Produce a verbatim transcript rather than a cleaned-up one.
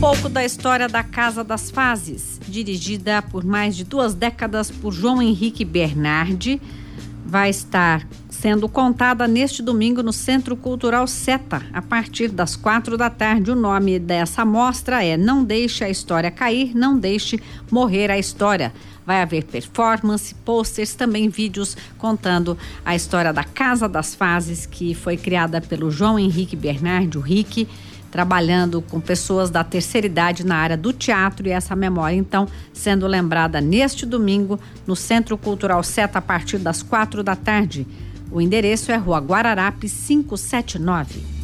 pouco da história da Casa das Fazes, dirigida por mais de duas décadas por João Henrique Bernardi, vai estar sendo contada neste domingo no Centro Cultural Seta, a partir das quatro da tarde. O nome dessa mostra é Não Deixe a História Cair, Não Deixe Morrer a História. Vai haver performance, posters, também vídeos contando a história da Casa das Fazes, que foi criada pelo João Henrique Bernardi, o Rick, trabalhando com pessoas da terceira idade na área do teatro, e essa memória, então, sendo lembrada neste domingo no Centro Cultural Seta a partir das quatro da tarde. O endereço é Rua Guararapes quinhentos e setenta e nove.